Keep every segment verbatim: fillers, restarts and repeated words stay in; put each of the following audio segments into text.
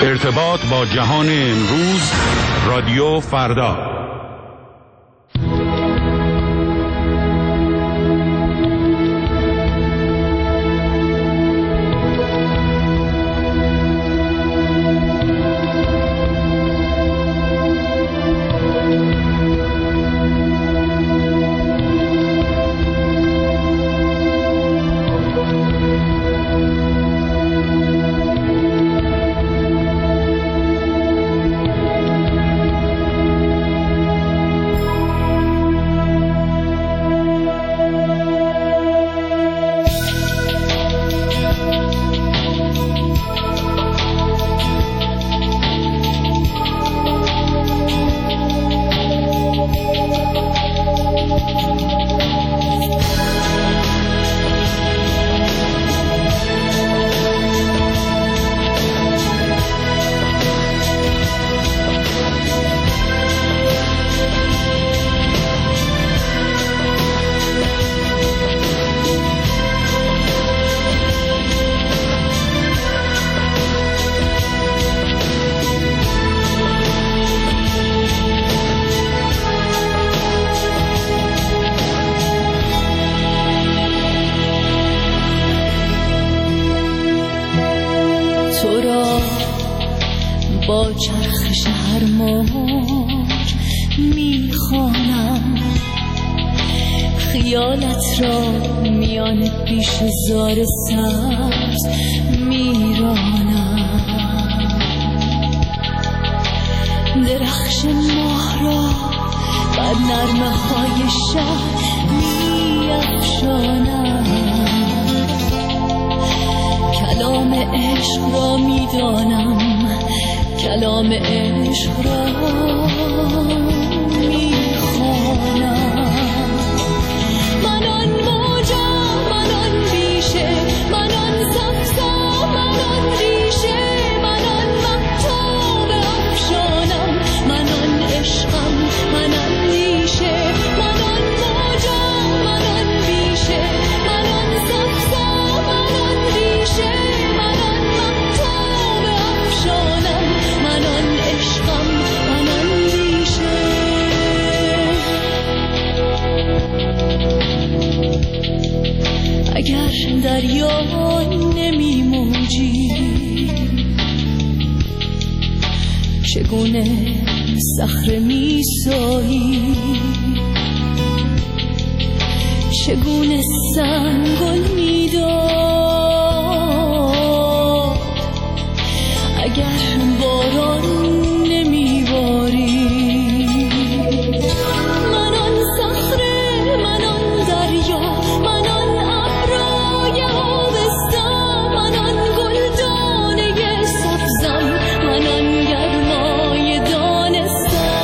ارتباط با جهان امروز، رادیو فردا. با چرخش هر موج میخوانم، خیالت را میان پیش زار سبز میرانم، درخش ماه را بر نرمه های شب میافشانم، کلام عشق را میدانم، کلام عشق را میخوانم. من آن موجم، من آن بیشه، من آن سبزم، من آن ریشه، من آن مهتاب افشانم، من آن عشقم، من آن ریشه، من آن موجم، من آن بیشه، من آن سبزم، من آن ریشه، من آن مهتاب افشانم، من آن عشقم، من آن ریشه. اگر دریا نمی موجی، چگونه صخره می سایی، چگونه سنگل می داد، اگر باران نمی باری، من آن صخره، من آن دریا، من آن ابرای آبستان، من آن گلدانه سبزم، من آن گرمای دانستم.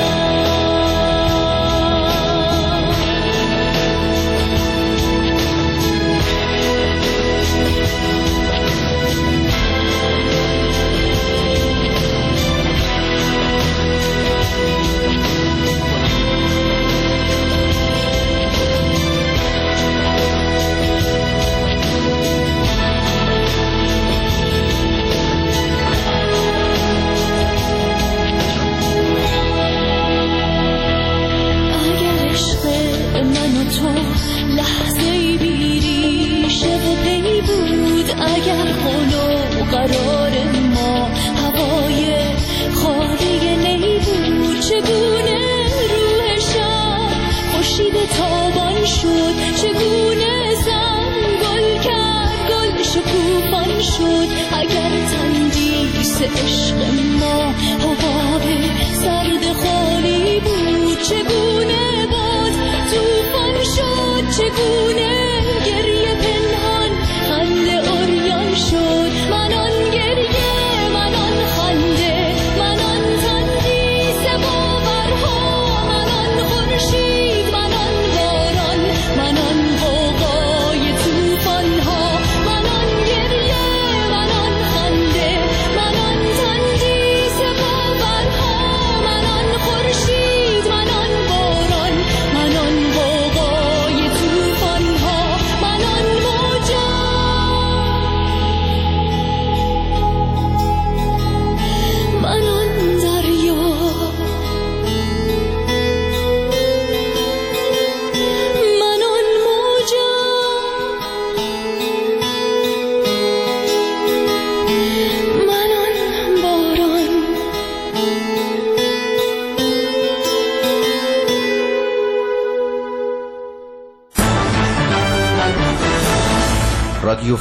قرار ما هوای خالی نی بود، چگونه روح شب خورشید تابان شد، چگونه زنگل کرد گل شکوفان شد، اگر تندیس عشق ما حباب سرد خالی بود، چگونه باد طوفان شد، چگونه گریه پنهان خنده عریان شد، من آن گریه، من آن خنده، من آن تندیس باورها، من آن خورشید، من آن باران، من آن غوغای طوفانها، من آن گریه، من آن خنده، من آن تندیس باورها، من آن خورشید، من آن باران.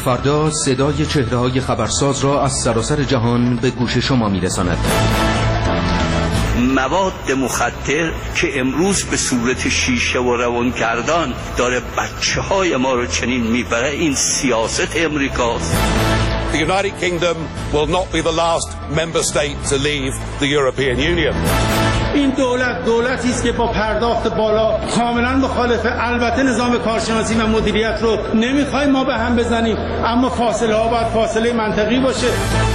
فردا صدای چهره‌های خبرساز را از سراسر جهان به گوش شما می‌رساند. مواد مخدر که امروز به صورت شیشه و روانگردان داره بچه های ما رو چنین میبره، این سیاست امریکاست. The United Kingdom will not be the last member state to leave the European Union. این دولت دولتی است که با پرداخت بالا کاملا مخالفه. البته نظام کارشناسی و مدیریت رو نمیخوایم ما به هم بزنیم، اما فاصله ها باید فاصله منطقی باشه.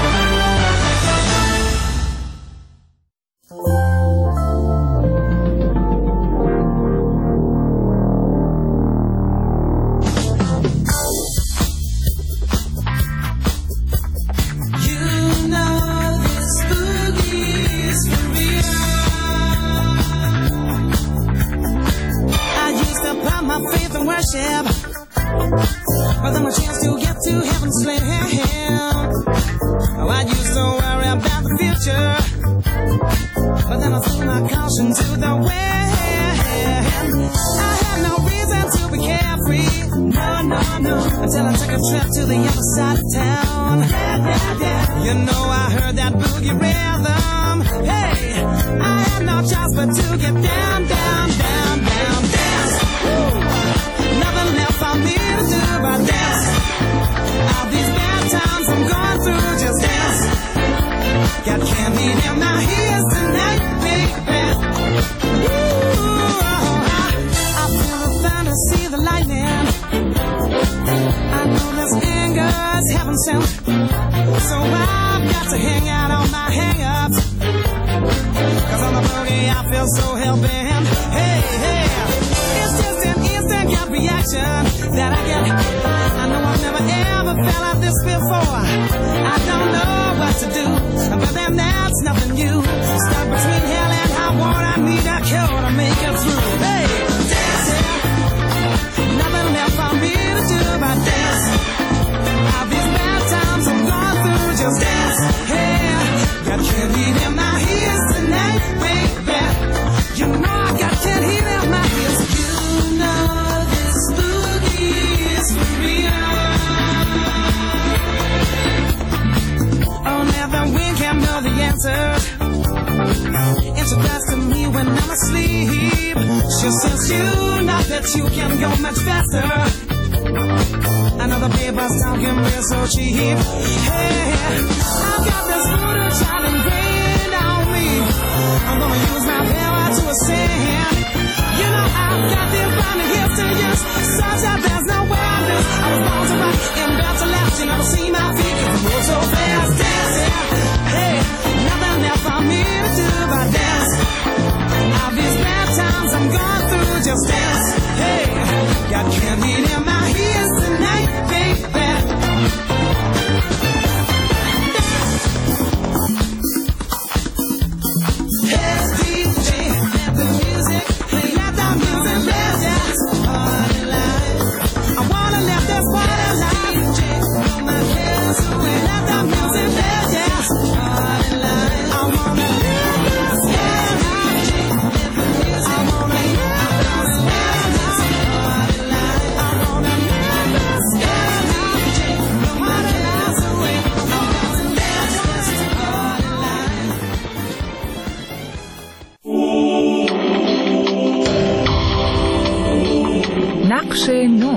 But then my chance to get to heaven's land. Oh, I used to worry about the future, but then I threw my caution to the wind. I had no reason to be carefree, no, no, no, until I took a trip to the other side of town. Yeah, yeah, yeah. You know I heard that boogie rhythm. Hey, I had no choice but to get down, down, down, down, dance. Woo. Nothing left for me to do but dance. All these bad times I'm going through, just dance. Got candy in my ears tonight, baby. Ooh, I feel the thunder, see the lightning. I know this anger's heaven sent, so I've got to hang out on my hang-ups. Cause on the boogie I feel so hell-bent. Hey, hey, it's just an instant gut reaction that I get. I know I've never ever felt like this before. I don't know what to do, but then that's nothing new. Stuck between hell and high water, I need a cure to make it through. Hey, dance, yeah. Nothing left for me to do but dance. All these bad times I'm going through, just dance. Hey, got candy in my ears tonight, baby. You know I got candy in my ears. You know this boogie is for real. Oh, never win can know the answer. And she cries to me when I'm asleep. She says you know that you can go much faster. Another paper's talking real so cheap. Hey, I've got this voodoo child ingrained on me. I'm gonna use my power to ascend. You know I've got the burning gifts to use, such that there's no way I lose. I was born to rock and built to last. You never see my feet 'cause I move so fast. Dance, yeah. Hey, nothing left for me to do but dance. All these bad times I'm going through, just dance. Hey, got candy in my ears tonight, baby. Hey, D J, let the music play, let the music play, dance. Party life, I wanna live this party life. D J, throw my cares away, let the music play, dance. Party life, I wanna live this party life. Let the music, I wanna live this party life. I wanna live this party life. D J, throw my cares away, I wanna live this party life. نقش نو.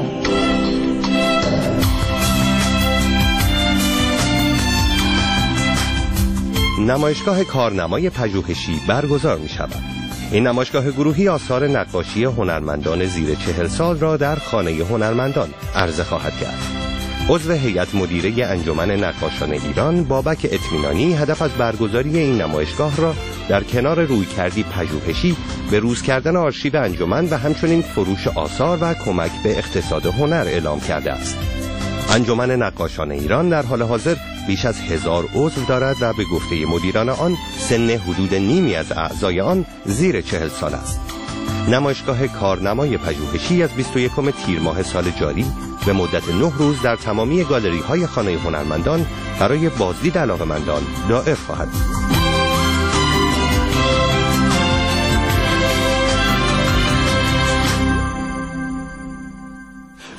نمایشگاه کارنمای پژوهشی برگزار می شود. این نمایشگاه گروهی آثار نقاشی هنرمندان زیر چهل سال را در خانه هنرمندان عرضه خواهد کرد. عضو هیئت مدیره انجمن نقاشان ایران بابک اطمینانی هدف از برگزاری این نمایشگاه را در کنار رویکردی پژوهشی به روز کردن آرشیو انجمن و همچنین فروش آثار و کمک به اقتصاد هنر اعلام کرده است. انجمن نقاشان ایران در حال حاضر بیش از هزار عضو دارد و به گفته مدیران آن سن حدود نیمی از اعضای آن زیر چهل سال است. نمایشگاه کارنمای پژوهشی از بیست و یکم تیر ماه سال جاری به مدت نه روز در تمامی گالری های خانه هنرمندان برای بازدید علاقه‌مندان دائر خواهد بود.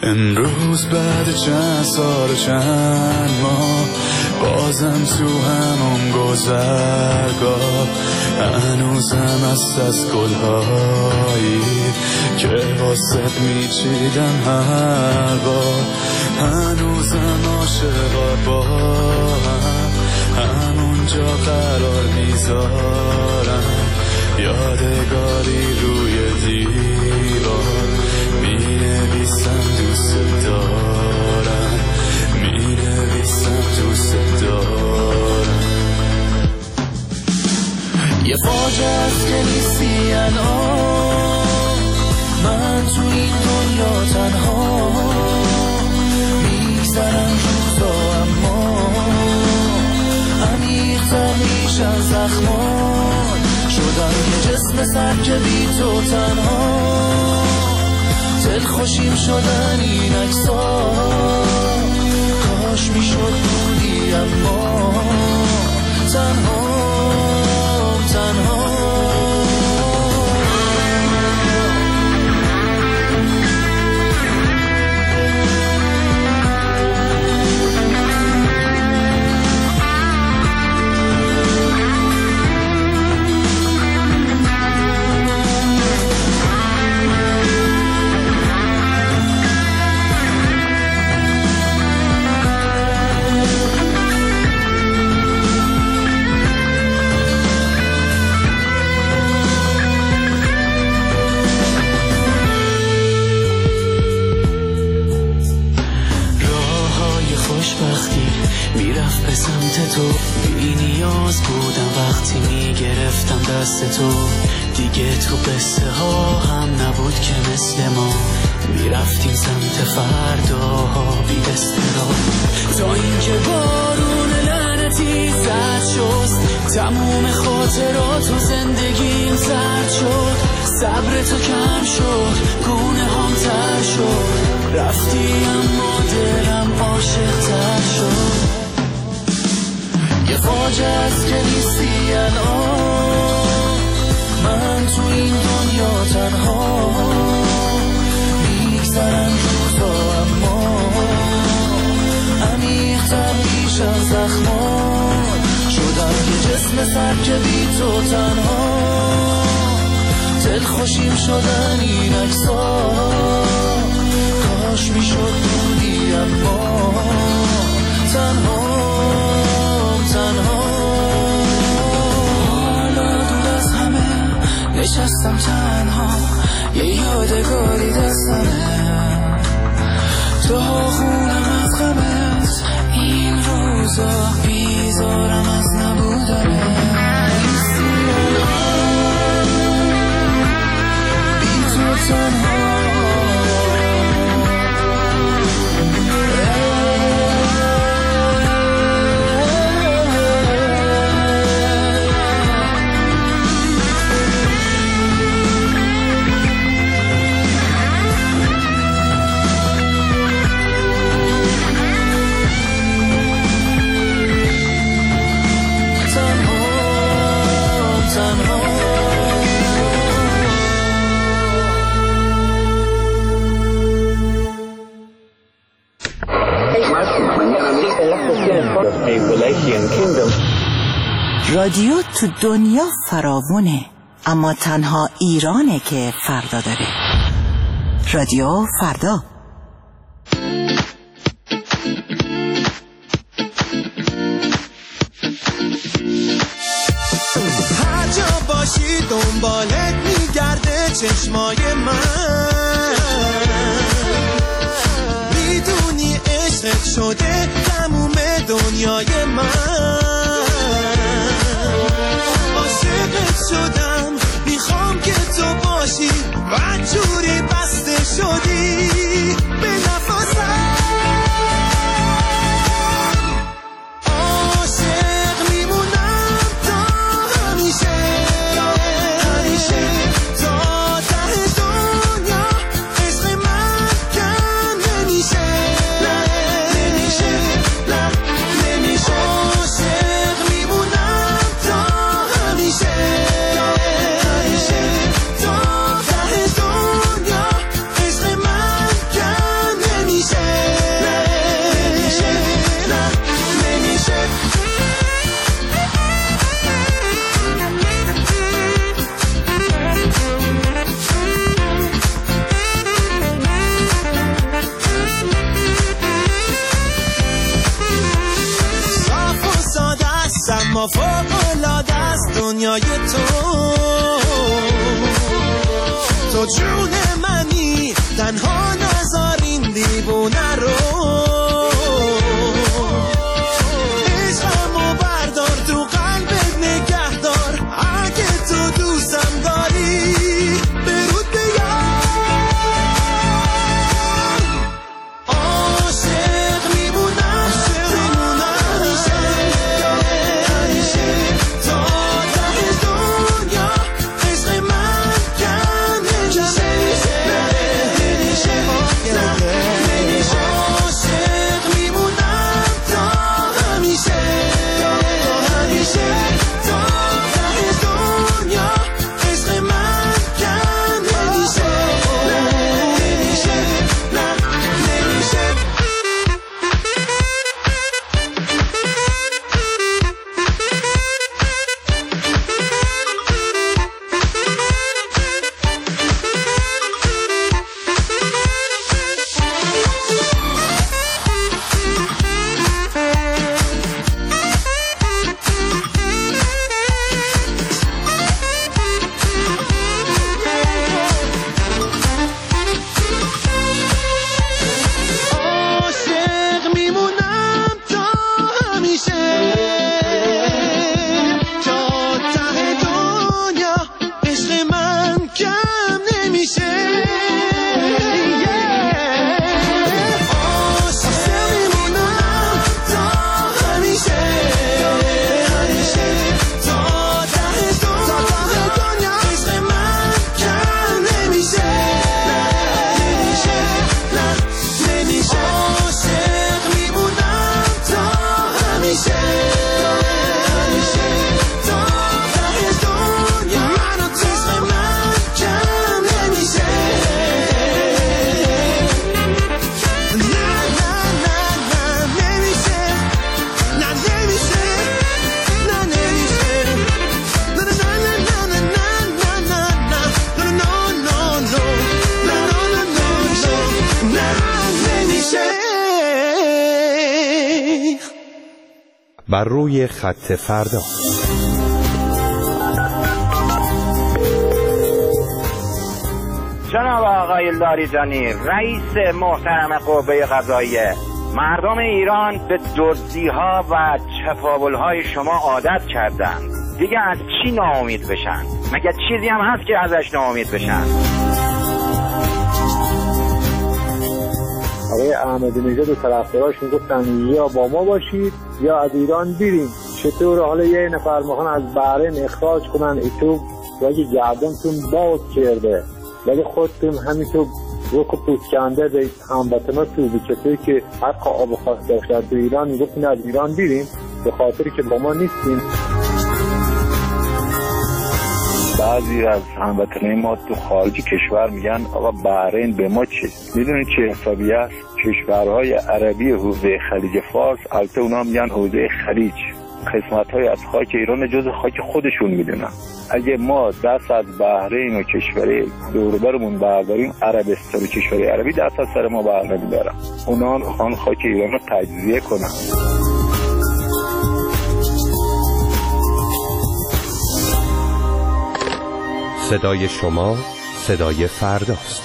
امروز بعد چند سال و چند ماه بازم تو همون گذرگاه هنوزم هست از گلهایی که واسه میچیدم هر بار هنوزم عاشقا با هم همونجا قرار میذارم یادگاری روی دیوار مینویسم دوست دارم مینویسم دوست دارم یه فاجعه است که نیستی الان من تو این دنیا تنها میگذرم روزا اما عمیق‌تر میشن زخمان شدم یه جسم سر که بی تو تنها دلخوشیم شدن این عکس‌ها کاش میشد بودی اما تنها تنها میرفت به سمت تو بی نیاز بودم وقتی میگرفتم دست تو دیگه تو قصه ها هم نبود که مثل ما میرفتیم سمت فرداها بی استراب تا اینکه بارون لعنتی زد شست تموم خاطرات و زندگیم زرد شد صبر تو کم شد گونه هم تر شد رفتی اما دلم عاشق تر شد یه فاجعه است که نیستی الان من تو این دنیا تنها میگذرم روزا اما عمیق‌تر میشن زخمان شدم یه جسم سر که بی تو تنها دلخوشیم شدن این عکس‌ها کاش میشد بودی اما تنها تنها حالا دور از همه نشستم تنها یه یادگاری دستمه تو خونم از غمت این روزا بیزارم از نبودنه بی تو تنها رادیو تو دنیا فراوونه اما تنها ایرانه که فردا داره. رادیو فردا. هر جا باشی دنبالت میگرده چشمای من میدونی عشقت شده تموم دنیای من عاشقت شدم میخوام که تو باشی و جوری بسته شدی به نفسم عاشق میمونم تا همیشه همیشه تا ته دنیا عشق من کم نمیشه نه نمیشه نه نمیشه عاشق اما فوق‌العاده است دنیای تو. تو جون منی تنها نذار این دیوونه رو. عشقمو بردار تو قلبت نگه دار. اگه تو دوستم داری برود بیار. عاشق میمونم میمونم همیشه همیشه تا ته دنیا. عشق من کم نمیشه نمیشه نمیشه. عاشق میمونم تا همیشه همیشه تا ته دنیا. عشق من کم نمیشه نمیشه نمیشه. عاشق میمونم تا همیشه تا ته دنیا. عشق من کم نمیشه. عاشق میمونم تا همیشه همیشه تا ته دنیا. عشق من کم نمیشه نمیشه نمیشه. عاشق میمونم تا همیشه همیشه تا ته دنیا. عشق من کم نمیشه. نه نه نه نه نمیشه نه نمیشه نه نمیشه نه نه نه نه نه نه نه نه نه نه نمیشه. بر روی خط فردا. جناب آقای لاریجانی، رئیس محترم قوه قضاییه، مردم ایران به دزدی‌ها و چپاول‌های شما عادت کردن. دیگه از چی ناامید بشن؟ مگه چیزی هم هست که ازش ناامید بشن؟ آقای احمدی نژاد و طرفداراش میگفتن یا با ما باشید یا از ایران بریم. چطور حالا یه نفر میخوان از بحرین اخراج کنن ایتو و اگه گردنتون باز کرده ولی خودتون همینطور روک و پوسکنده به هموطناتون به کسایی که حق آب و خاص داشتن تو ایران میگفتن از ایران بریم به خاطری که با ما نیستیم. بعضی از هموطنای ما تو خارج کشور میگن آقا بحرین به ما چه؟ میدونید چه حسابی است؟ کشورهای عربی حوزه خلیج فارس، البته اونا میگن حوزه خلیج، قسمت‌های از خاک ایران جز خاک خودشون میدونن. اگه ما دست از بحرین و کشور دور و برمون برداریم، عربستان و کشور عربی دست از سر ما بر نمیدارن. اونا خان خاک ایران رو تجزیه کنن. صدای شما صدای فرداست.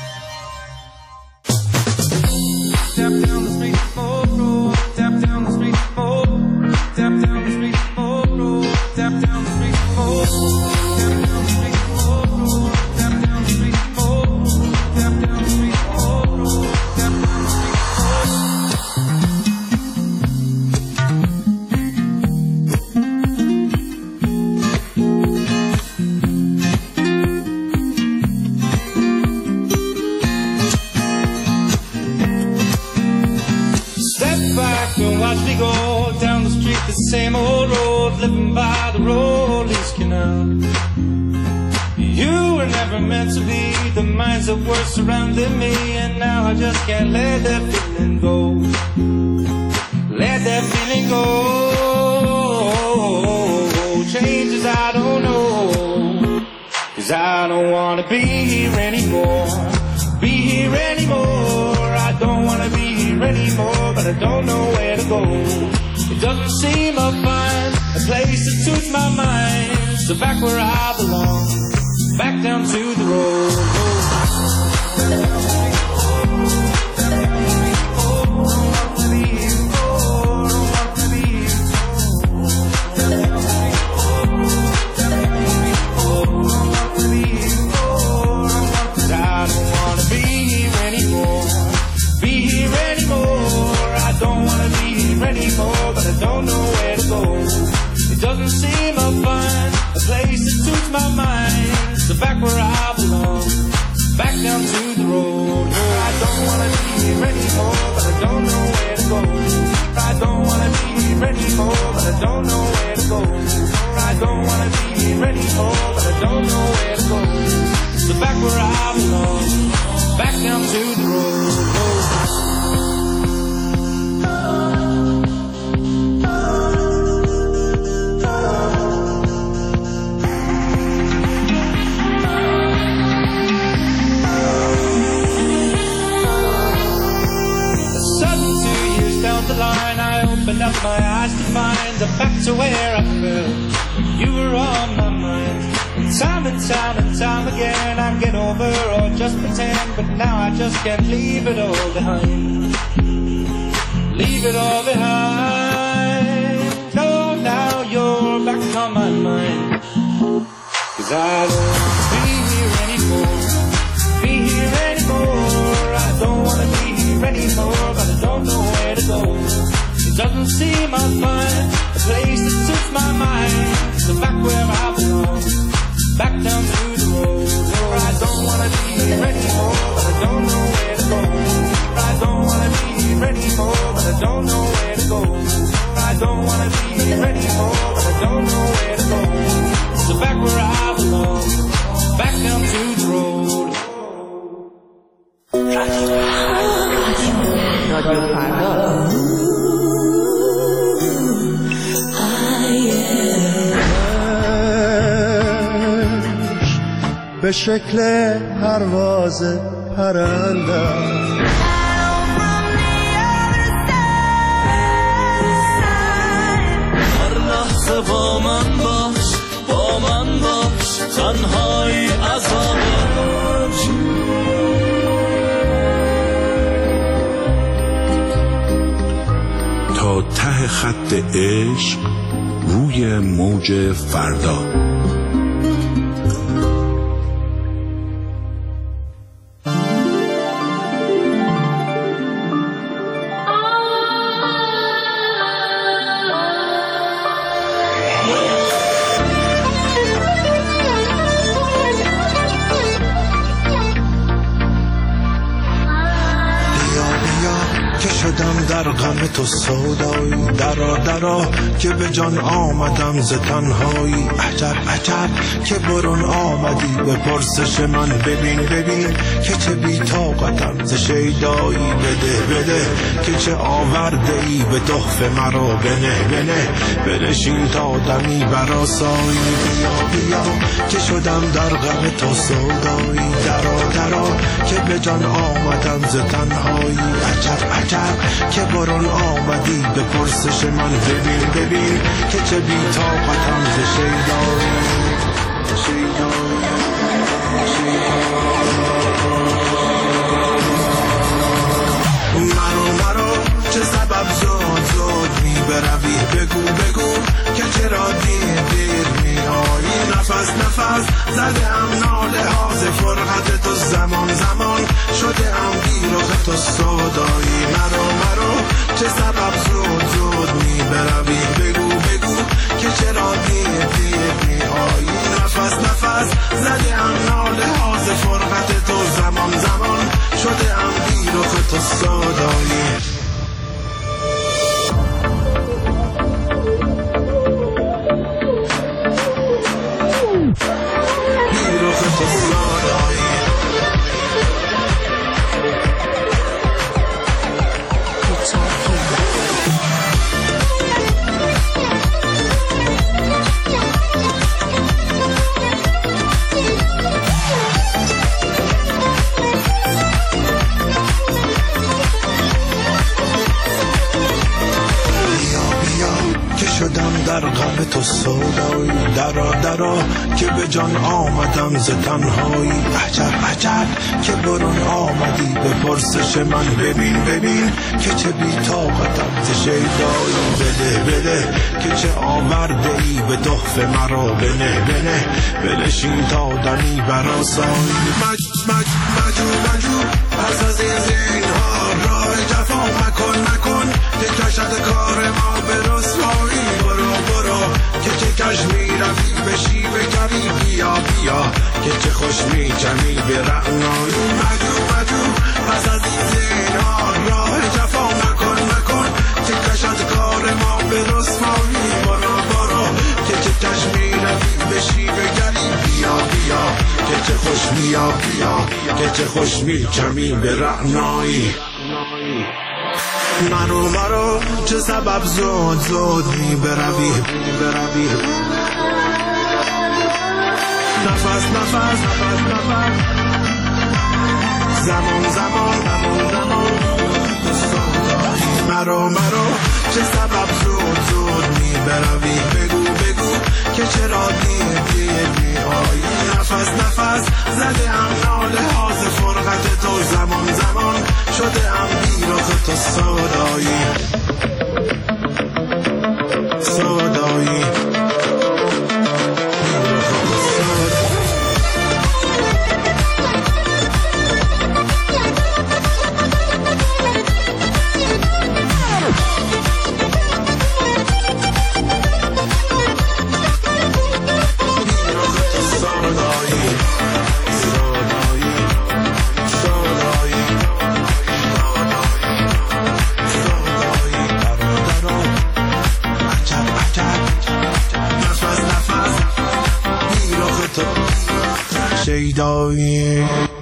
Same old road, living by the Rollies Canal. You were never meant to be the minds that were surrounding me, and now I just can't let that feeling go. Let that feeling go. Changes I don't know, 'cause I don't wanna be here anymore. Be here anymore. I don't wanna be here anymore, but I don't know where to go. It doesn't seem a fine, a place that suits my mind. So back where I belong, back down to the road. Anymore, but I don't know where to go. It doesn't seem I'll find a place that suits my mind. So back where I belong, back down to the road. I don't wanna be here anymore, but I don't know where to go. I don't wanna be here anymore, but I don't know where to go. I don't wanna be here anymore, but I don't know where to go. So back where I belong, back down to the road. Up my eyes to find the back to where I felt you were on my mind. And time and time and time again I get over or just pretend, but now I just can't leave it all behind. Leave it all behind. No, now you're back on my mind. Cause I don't wanna be here anymore, be here anymore. I don't wanna be here anymore, but I don't know where to go. It doesn't seem I'll find a place that suits my mind. So back where I belong, back down to the road. Oh, I don't wanna be here anymore, but I don't know where to go. I don't wanna be here anymore, but I don't know where to go. I don't wanna be here anymore, but I don't know where to go. So back where I belong, back down to the road. رادیو فردا. به شکل پرواز پرنده هر لحظه با من باش، با من باش، تنهایی عذابه. تا ته خط عشق روی موج فردا. در غم تو سودایی، درا درا که به جان آمدم ز تنهایی. عجب عجب که برون آمدی به پرسش من، ببین ببین که چه بی طاقتم ز شیدایی. بده بده که چه آورده ای به تحفه مرا، بنه بنه بنشین تا دمی برآسایی. بیا بیا که شدم در غم تو سودایی، درا درا که به جان آمدم ز تنهایی. عجب عجب که برون آمدی به پرسش من، ببین ببین که چه بی طاقتم ز شیدایی. مرو مرو چه سبب زود زود می بروی، بگو بگو که چرا دیر دیر می آیی. نفس نفس زده ام ناله ها ز فرقت تو، زمان زمان شده ام بیرخ تو سودایی. مرو مرو چه سبب زود زود می بروی، بگو بگو که چرا دیر دیر می آیی. نفس نفس زده ام ناله ها ز فرقت تو، زمان زمان شده ام بیرخ تو سودایی. تو سودایی درا درا که به جان آمدم ز تنهایی عجب عجب که برون آمدی به پرسش من ببین ببین که چه بی طاقتم ز شیدایی بده بده که چه آورده ای به تحفه مرا بنه بنه بنشین تا دمی براسایی مج مج مجو مجو پس از این زینها راه جفا مکن مکن که کشد کار ما به رسوایی برو برو که چه کش می روی بشی بگری بیا بیا که چه خوش می جمی به رعنایی مجو مجو پس از این زینها راه جفا مکن مکن که کشد کار ما به رسوایی برو برو که چه کش می روی بشی بگری بیا بیا که چه خوش بیا بیا که چه خوش می جمی به رعنایی مرو مرو چه سبب زود زود می بروی بروی نفس نفس نفس نفس زمان زمان زمان زمان مرو مرو چه سبب زود زود می بروی بگو بگو که چرا دیر دیر می آیی نفس نفس زده هم ناله ها ز فرقت تو زمان زمان شده هم بیرخ تو سودایی سودایی شیدایی